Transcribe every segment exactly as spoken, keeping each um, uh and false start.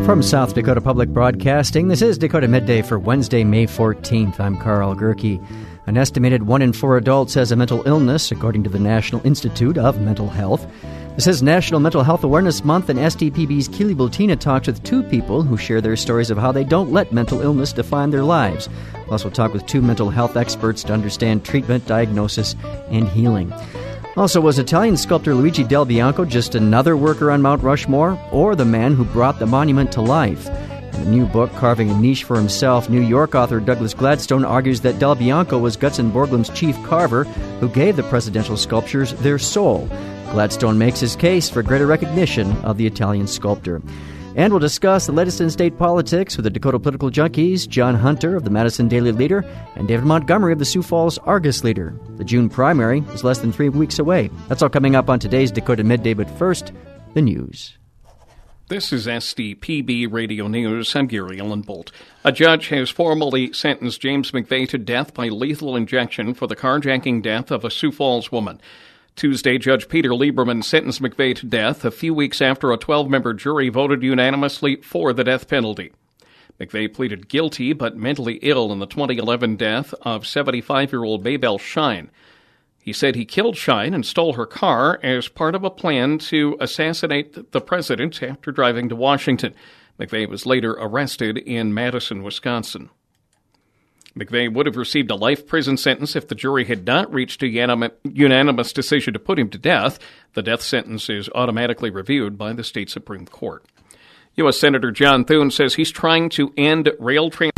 From South Dakota Public Broadcasting, this is Dakota Midday for Wednesday, May fourteenth. I'm Carl Gerke. An estimated one in four adults has a mental illness, according to the National Institute of Mental Health. This is National Mental Health Awareness Month, and S D P B's Keely Bultina talks with two people who share their stories of how they don't let mental illness define their lives. Plus, we'll talk with two mental health experts to understand treatment, diagnosis, and healing. Also, was Italian sculptor Luigi Del Bianco just another worker on Mount Rushmore, or the man who brought the monument to life? In a new book, Carving a Niche for Himself, New York author Douglas Gladstone argues that Del Bianco was Gutzon Borglum's chief carver who gave the presidential sculptures their soul. Gladstone makes his case for greater recognition of the Italian sculptor. And we'll discuss the latest in state politics with the Dakota Political Junkies, John Hunter of the Madison Daily Leader, and David Montgomery of the Sioux Falls Argus Leader. The June primary is less than three weeks away. That's all coming up on today's Dakota Midday, but first, the news. This is S D P B Radio News. I'm Gary Ellenbolt. A judge has formally sentenced James McVeigh to death by lethal injection for the carjacking death of a Sioux Falls woman. Tuesday, Judge Peter Lieberman sentenced McVeigh to death a few weeks after a twelve-member jury voted unanimously for the death penalty. McVeigh pleaded guilty but mentally ill in the twenty eleven death of seventy-five-year-old Maybelle Shine. He said he killed Shine and stole her car as part of a plan to assassinate the president after driving to Washington. McVeigh was later arrested in Madison, Wisconsin. McVeigh would have received a life prison sentence if the jury had not reached a unanimous decision to put him to death. The death sentence is automatically reviewed by the state Supreme Court. U S. Senator John Thune says he's trying to end rail transit.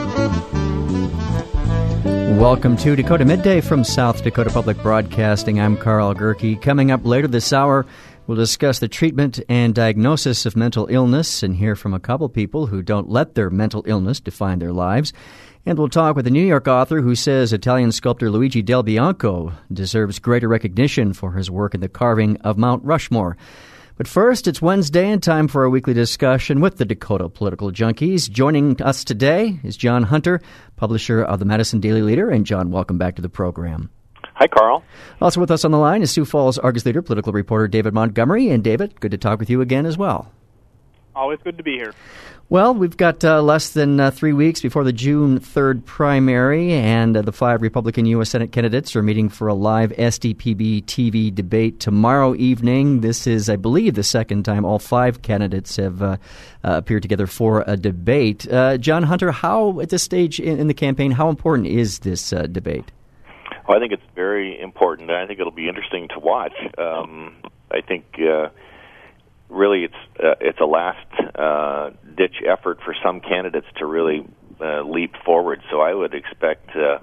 Welcome to Dakota Midday from South Dakota Public Broadcasting. I'm Carl Gerke. Coming up later this hour, we'll discuss the treatment and diagnosis of mental illness and hear from a couple people who don't let their mental illness define their lives. And we'll talk with a New York author who says Italian sculptor Luigi Del Bianco deserves greater recognition for his work in the carving of Mount Rushmore. But first, it's Wednesday and time for our weekly discussion with the Dakota Political Junkies. Joining us today is John Hunter, publisher of the Madison Daily Leader. And John, welcome back to the program. Hi, Carl. Also with us on the line is Sioux Falls Argus Leader, political reporter David Montgomery. And David, good to talk with you again as well. Always good to be here. Well, we've got uh, less than uh, three weeks before the June third primary, and uh, the five Republican U S. Senate candidates are meeting for a live S D P B T V debate tomorrow evening. This is, I believe, the second time all five candidates have uh, uh, appeared together for a debate. Uh, John Hunter, how, at this stage in, in the campaign, how important is this uh, debate? Well, I think it's very important, and I think it'll be interesting to watch. Um, I think... Uh, Really, it's uh, it's a last-ditch uh, effort for some candidates to really uh, leap forward. So I would expect, uh,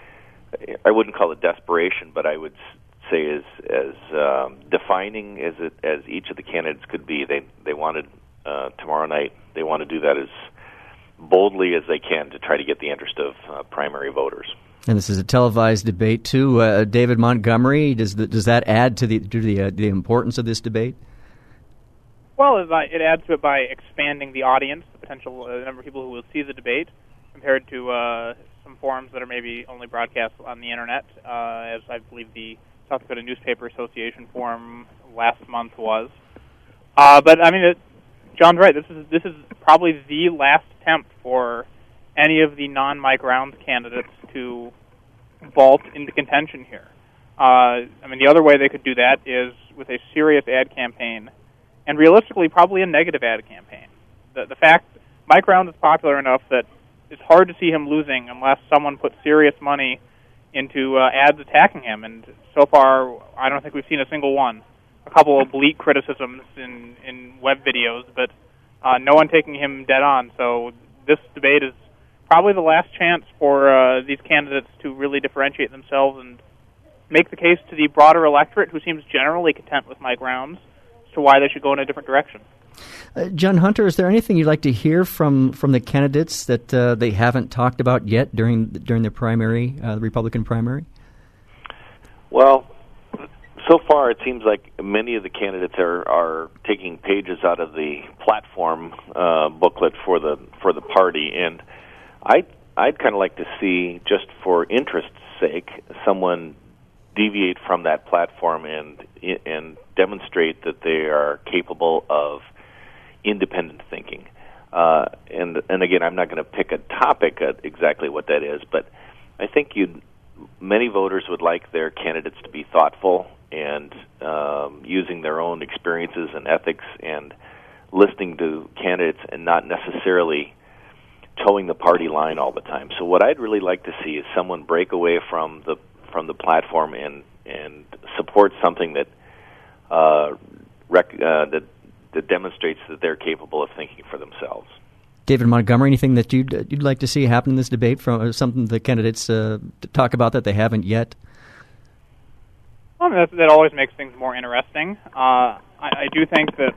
I wouldn't call it desperation, but I would say as as um, defining as it, as each of the candidates could be. They they wanted uh, tomorrow night. They want to do that as boldly as they can to try to get the interest of uh, primary voters. And this is a televised debate too. Uh, David Montgomery, does the, does that add to the to the uh, the importance of this debate? Well, it adds to it by expanding the audience, the potential uh, number of people who will see the debate, compared to uh, some forums that are maybe only broadcast on the Internet, uh, as I believe the South Dakota Newspaper Association forum last month was. Uh, but, I mean, it, John's right. This is this is probably the last attempt for any of the non-Mike Rounds candidates to vault into contention here. Uh, I mean, the other way they could do that is with a serious ad campaign, and realistically, probably a negative ad campaign. The, the fact Mike Rounds is popular enough that it's hard to see him losing unless someone puts serious money into uh, ads attacking him. And so far, I don't think we've seen a single one. A couple of bleak criticisms in, in web videos, but uh, no one taking him dead on. So this debate is probably the last chance for uh, these candidates to really differentiate themselves and make the case to the broader electorate, who seems generally content with Mike Rounds, to why they should go in a different direction. Uh, John Hunter, is there anything you'd like to hear from, from the candidates that uh, they haven't talked about yet during during their primary, uh, the Republican primary? Well, so far it seems like many of the candidates are, are taking pages out of the platform uh, booklet for the for the party, and I I'd kind of like to see, just for interest's sake, someone deviate from that platform and and demonstrate that they are capable of independent thinking. uh, and and again, I'm not going to pick a topic at exactly what that is, but I think you many voters would like their candidates to be thoughtful and um, using their own experiences and ethics and listening to candidates and not necessarily towing the party line all the time. So what I'd really like to see is someone break away from the from the platform and and support something that uh, rec- uh, that that demonstrates that they're capable of thinking for themselves. David Montgomery, anything that you'd you'd like to see happen in this debate from uh, something the candidates uh, talk about that they haven't yet? Well, that, that always makes things more interesting. Uh, I, I do think that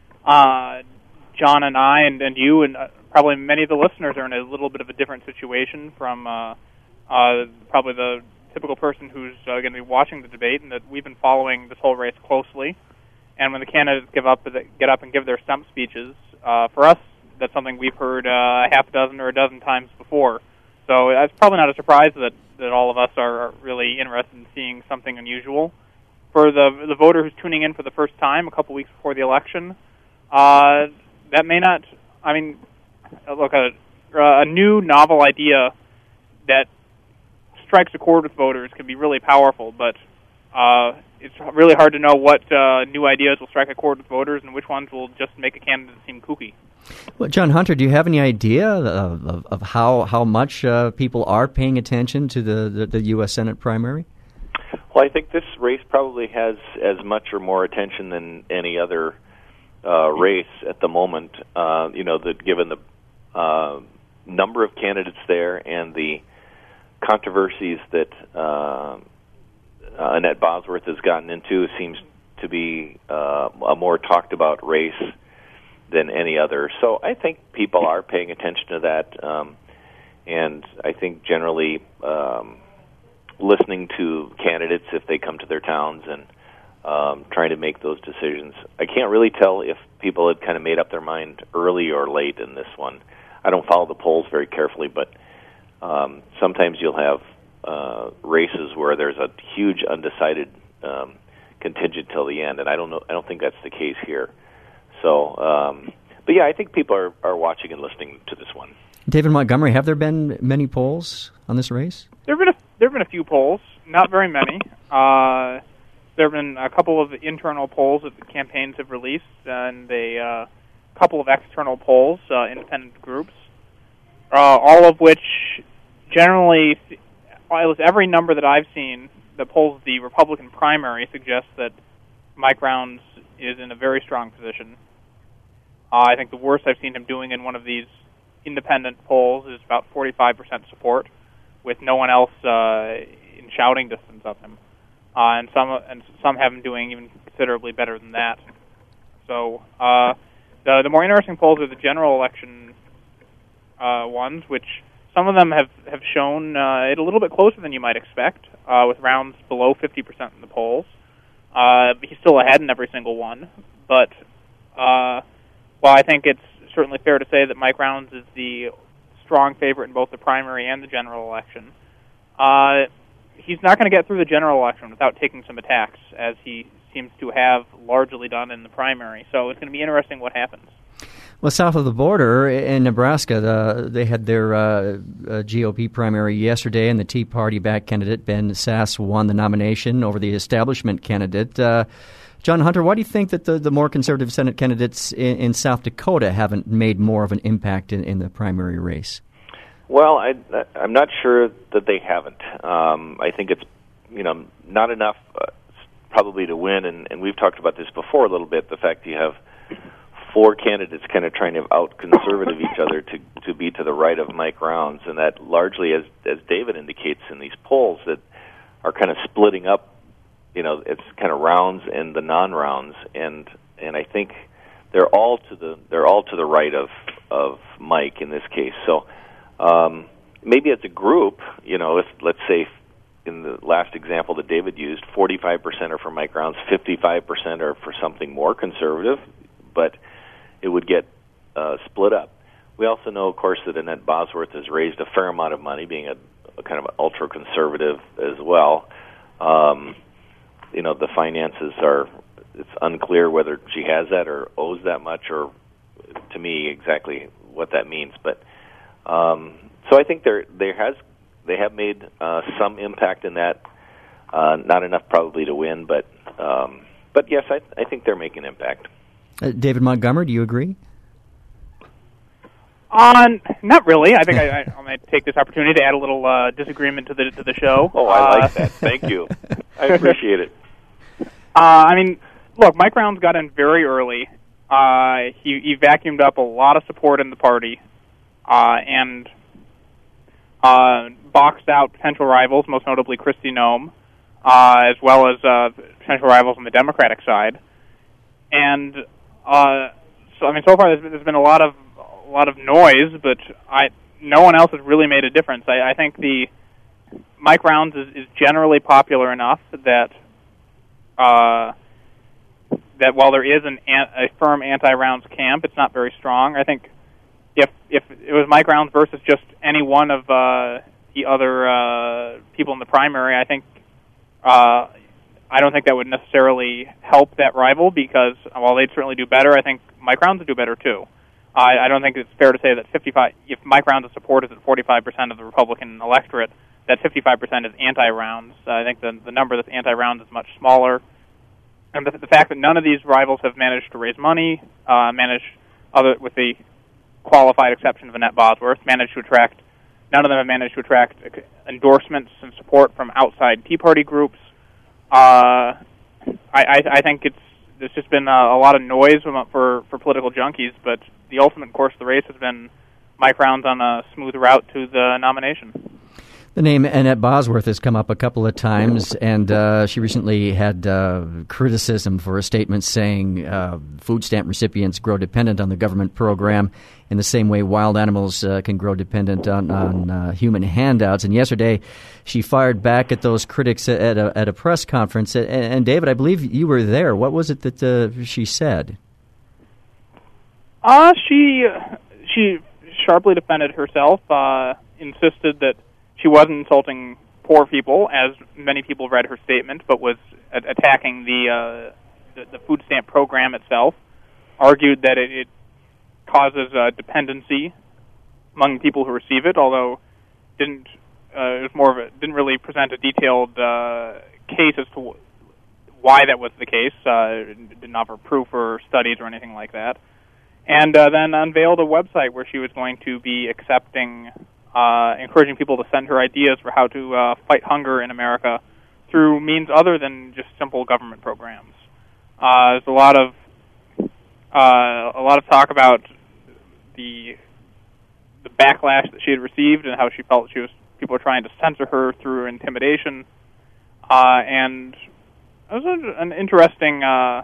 uh, John and I and, and you and uh, probably many of the listeners are in a little bit of a different situation from uh, uh, probably the typical person who's uh, going to be watching the debate, and that we've been following this whole race closely. And when the candidates give up, get up and give their stump speeches, uh, for us, that's something we've heard uh, a half a dozen or a dozen times before. So it's probably not a surprise that, that all of us are really interested in seeing something unusual. For the the voter who's tuning in for the first time a couple weeks before the election, uh, that may not, I mean, look, a, a new novel idea that strikes a chord with voters can be really powerful, but uh, it's really hard to know what uh, new ideas will strike a chord with voters and which ones will just make a candidate seem kooky. Well, John Hunter, do you have any idea of, of, of how, how much uh, people are paying attention to the, the, the U S Senate primary? Well, I think this race probably has as much or more attention than any other uh, race at the moment. Uh, you know, that given the uh, number of candidates there and the controversies that uh, Annette Bosworth has gotten into, seems to be uh, a more talked about race than any other. So I think people are paying attention to that, um, and I think generally um, listening to candidates if they come to their towns and um, trying to make those decisions. I can't really tell if people had kind of made up their mind early or late in this one. I don't follow the polls very carefully, but um, sometimes you'll have uh, races where there's a huge undecided um, contingent till the end, and I don't know. I don't think that's the case here. So, um, but yeah, I think people are, are watching and listening to this one. David Montgomery, have there been many polls on this race? There have been a, there have been a few polls, not very many. Uh, there have been a couple of internal polls that the campaigns have released, and a uh, couple of external polls, uh, independent groups, uh, all of which generally, almost every number that I've seen that polls the Republican primary suggests that Mike Rounds is in a very strong position. Uh, I think the worst I've seen him doing in one of these independent polls is about forty-five percent support, with no one else uh, in shouting distance of him. Uh, and some and some have him doing even considerably better than that. So uh, the the more interesting polls are the general election uh, ones, which some of them have have shown uh, it a little bit closer than you might expect, uh, with Rounds below fifty percent in the polls. Uh, he's still ahead in every single one, but uh, while I think it's certainly fair to say that Mike Rounds is the strong favorite in both the primary and the general election, uh, he's not going to get through the general election without taking some attacks, as he seems to have largely done in the primary. So it's going to be interesting what happens. Well, south of the border in Nebraska, the, they had their uh, uh, G O P primary yesterday, and the Tea Party-backed candidate Ben Sasse won the nomination over the establishment candidate. Uh, John Hunter, why do you think that the, the more conservative Senate candidates in, in South Dakota haven't made more of an impact in, in the primary race? Well, I, I'm not sure that they haven't. Um, I think it's, you know, not enough uh, probably to win, and, and we've talked about this before a little bit, the fact that you have four candidates kind of trying to out-conservative each other to to be to the right of Mike Rounds, and that largely, as as David indicates in these polls, that are kind of splitting up. You know, it's kind of Rounds and the non-Rounds, and and I think they're all to the they're all to the right of of Mike in this case. So um, maybe as a group, you know, if let's say in the last example that David used, forty-five percent are for Mike Rounds, fifty-five percent are for something more conservative, but it would get uh, split up. We also know, of course, that Annette Bosworth has raised a fair amount of money, being a, a kind of an ultra-conservative as well. Um, you know, the finances are, it's unclear whether she has that or owes that much, or to me exactly what that means. But um, so I think there there has they have made uh, some impact in that. Uh, not enough probably to win, but um, but yes, I, I think they're making impact. Uh, David Montgomery, do you agree? On not really. I think I, I, I might take this opportunity to add a little uh, disagreement to the to the show. Oh, I like uh, that. Thank you. I appreciate it. Uh, I mean, look, Mike Rounds got in very early. Uh, he, he vacuumed up a lot of support in the party, uh, and uh, boxed out potential rivals, most notably Kristi Noem, uh, as well as uh, potential rivals on the Democratic side. And uh, so, I mean, so far there's been, there's been a lot of a lot of noise, but I no one else has really made a difference. I, I think the Mike Rounds is, is generally popular enough that uh, that while there is an, a firm anti-Rounds camp, it's not very strong. I think if if it was Mike Rounds versus just any one of uh, the other uh, people in the primary, I think uh, I don't think that would necessarily help that rival, because while they'd certainly do better, I think Mike Rounds would do better too. I, I don't think it's fair to say that fifty-five if Mike Rounds' support is at forty-five percent of the Republican electorate, that fifty-five percent is anti-Rounds. Uh, I think the the number that's anti-Rounds is much smaller. And the, the fact that none of these rivals have managed to raise money, uh, managed, other with the qualified exception of Annette Bosworth, managed to attract, none of them have managed to attract endorsements and support from outside Tea Party groups. Uh, I, I, I think it's there's just been a, a lot of noise for, for political junkies, but the ultimate course of the race has been Mike Rounds on a smooth route to the nomination. The name Annette Bosworth has come up a couple of times, and uh, she recently had uh, criticism for a statement saying uh, food stamp recipients grow dependent on the government program in the same way wild animals uh, can grow dependent on, on uh, human handouts. And yesterday, she fired back at those critics at a, at a press conference. And, and David, I believe you were there. What was it that uh, she said? Uh, she she sharply defended herself, uh, insisted that she wasn't insulting poor people, as many people read her statement, but was a- attacking the, uh, the the food stamp program itself. Argued that it, it causes uh, dependency among people who receive it, although didn't uh, it was more of a didn't really present a detailed uh, case as to w- why that was the case. Uh, didn't offer proof or studies or anything like that, and uh, then unveiled a website where she was going to be accepting. Uh, encouraging people to send her ideas for how to uh, fight hunger in America through means other than just simple government programs. Uh, there's a lot of uh, a lot of talk about the the backlash that she had received and how she felt she was people were trying to censor her through intimidation, uh, and it was a, an interesting. Uh,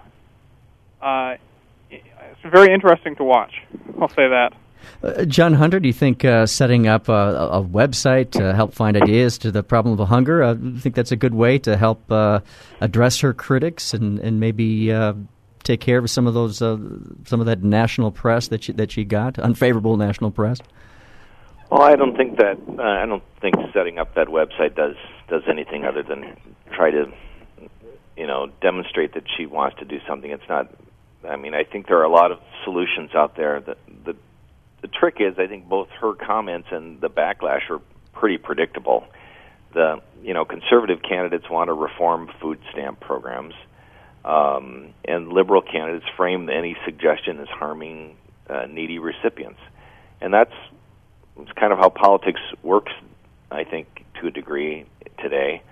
uh, it's very interesting to watch. I'll say that. Uh, John Hunter, do you think uh, setting up a, a website to help find ideas to the problem of hunger, uh, do you think that's a good way to help uh, address her critics and, and maybe uh, take care of some of those uh, some of that national press that she, that she got, unfavorable national press? Well, I don't think that uh, I don't think setting up that website does does anything other than try to, you know, demonstrate that she wants to do something. It's not. I mean, I think there are a lot of solutions out there that the The trick is, I think both her comments and the backlash are pretty predictable. The you know conservative candidates want to reform food stamp programs, um, and liberal candidates frame any suggestion as harming uh, needy recipients, and that's it's kind of how politics works. I think to a degree today,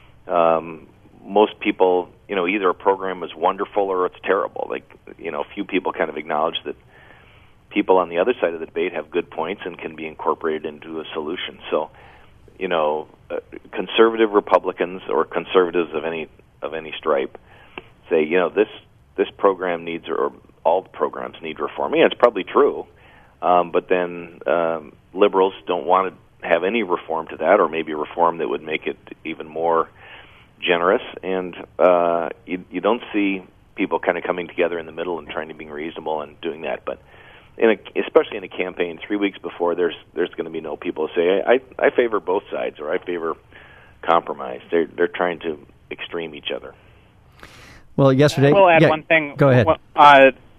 um, most people you know either a program is wonderful or it's terrible. Like you know, few people kind of acknowledge that people on the other side of the debate have good points and can be incorporated into a solution. So, you know, uh, conservative Republicans or conservatives of any of any stripe say, you know, this this program needs, or all programs need reforming. Yeah, it's probably true, um, but then um, liberals don't want to have any reform to that, or maybe reform that would make it even more generous. And uh, you, you don't see people kind of coming together in the middle and trying to be reasonable and doing that, but. In a, especially in a campaign, three weeks before, there's there's going to be no people who say I, I favor both sides or I favor compromise. They're they're trying to extreme each other. Well, yesterday, I will add yeah, one thing. Go ahead. Well, uh,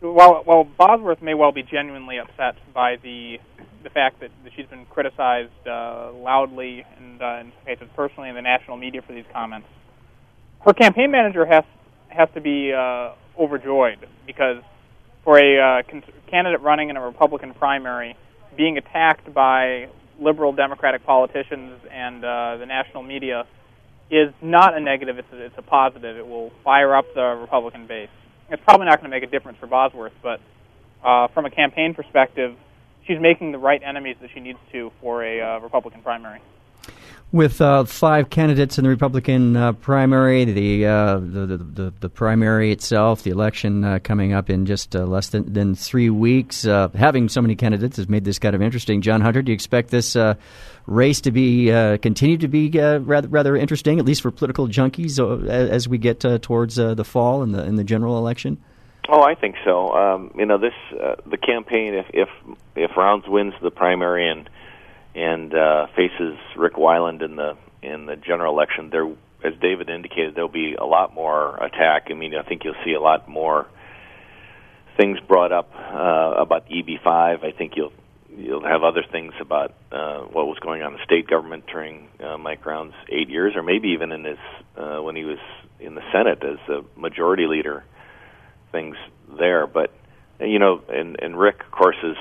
while while Bosworth may well be genuinely upset by the the fact that, that she's been criticized uh, loudly and uh, in some cases personally in the national media for these comments, her campaign manager has has to be uh, overjoyed, because for a uh, con- candidate running in a Republican primary, being attacked by liberal Democratic politicians and uh, the national media is not a negative, it's a, it's a positive. It will fire up the Republican base. It's probably not going to make a difference for Bosworth, but uh, from a campaign perspective, she's making the right enemies that she needs to for a uh, Republican primary. With uh, five candidates in the Republican uh, primary, the, uh, the, the the the primary itself, the election uh, coming up in just uh, less than, than three weeks, uh, having so many candidates has made this kind of interesting. John Hunter, do you expect this uh, race to be uh, continue to be uh, rather rather interesting, at least for political junkies, uh, as we get uh, towards uh, the fall and the in the general election? Oh, I think so. Um, you know, this uh, the campaign. If if if Rounds wins the primary and and uh, faces Rick Weiland in the in the general election, there, as David indicated, there'll be a lot more attack. I mean, I think you'll see a lot more things brought up uh, about E B five. I think you'll you'll have other things about uh, what was going on in the state government during uh, Mike Rounds' eight years, or maybe even in his uh, when he was in the Senate as a majority leader. Things there, but you know, and and Rick, of course, is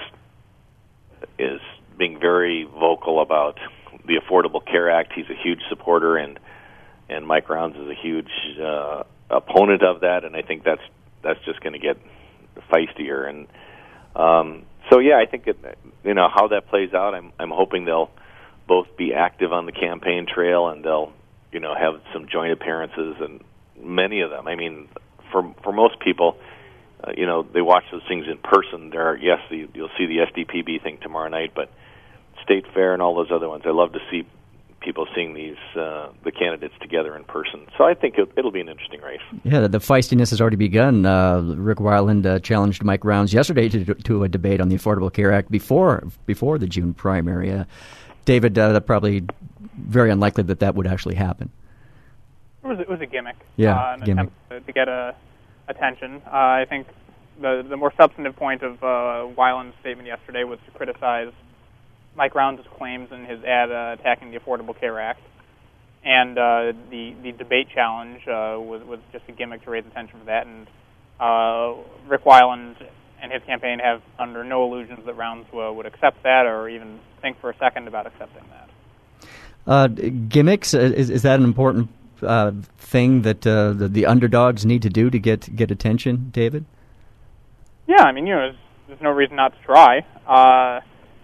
is being very vocal about the Affordable Care Act. He's a huge supporter, and and Mike Rounds is a huge uh, opponent of that. And I think that's that's just going to get feistier. And um, so, yeah, I think it, you know how that plays out. I'm I'm hoping they'll both be active on the campaign trail, and they'll you know have some joint appearances, and many of them. I mean, for for most people. Uh, you know, they watch those things in person. There are, yes, the, you'll see the S D P B thing tomorrow night, but State Fair and all those other ones, I love to see people seeing these uh, the candidates together in person. So I think it, it'll be an interesting race. Yeah, the, the feistiness has already begun. Uh, Rick Weiland uh, challenged Mike Rounds yesterday to, to a debate on the Affordable Care Act before before the June primary. Uh, David, uh, probably very unlikely that that would actually happen. It was, it was a gimmick. Yeah, uh, an gimmick. attempt to get a attention. Uh, I think the the more substantive point of uh, Weiland's statement yesterday was to criticize Mike Rounds' claims in his ad uh, attacking the Affordable Care Act, and uh, the the debate challenge uh, was was just a gimmick to raise attention for that. And uh, Rick Weiland and his campaign have under no illusions that Rounds uh, would accept that, or even think for a second about accepting that. Uh, gimmicks, is is that an important Uh, thing that uh, the, the underdogs need to do to get get attention, David? Yeah, I mean, you know, there's, there's no reason not to try. Uh,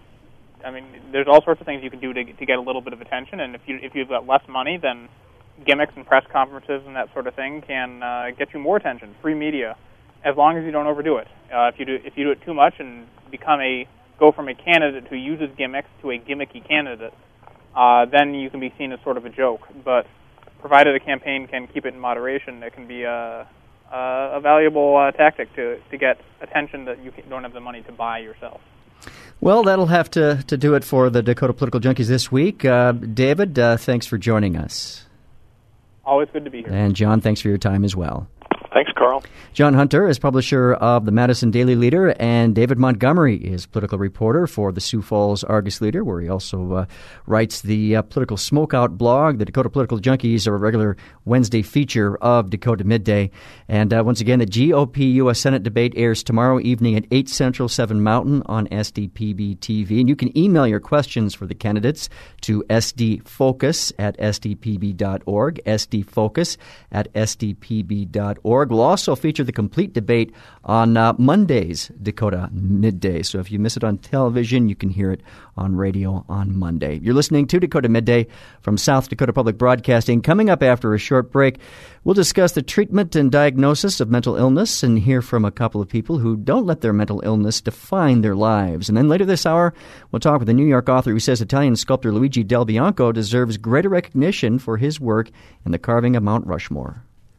I mean, there's all sorts of things you can do to to get a little bit of attention, and if you if you've got less money, then gimmicks and press conferences and that sort of thing can uh, get you more attention. Free media, as long as you don't overdo it. Uh, if you do if you do it too much and become a go from a candidate who uses gimmicks to a gimmicky candidate, uh, then you can be seen as sort of a joke. But provided a campaign can keep it in moderation, it can be a, a, a valuable uh, tactic to, to get attention that you don't have the money to buy yourself. Well, that'll have to, to do it for the Dakota Political Junkies this week. Uh, David, uh, thanks for joining us. Always good to be here. And John, thanks for your time as well. Thanks, Carl. John Hunter is publisher of the Madison Daily Leader, and David Montgomery is political reporter for the Sioux Falls Argus Leader, where he also uh, writes the uh, Political Smokeout blog. The Dakota Political Junkies are a regular Wednesday feature of Dakota Midday. And uh, once again, the G O P U S Senate debate airs tomorrow evening at eight Central, seven Mountain on S D P B T V. And you can email your questions for the candidates to sdfocus at s d p b dot org, sdfocus at s d p b dot org. We'll also feature the complete debate on uh, Monday's Dakota Midday. So if you miss it on television, you can hear it on radio on Monday. You're listening to Dakota Midday from South Dakota Public Broadcasting. Coming up after a short break, we'll discuss the treatment and diagnosis of mental illness and hear from a couple of people who don't let their mental illness define their lives. And then later this hour, we'll talk with a New York author who says Italian sculptor Luigi Del Bianco deserves greater recognition for his work in the carving of Mount Rushmore.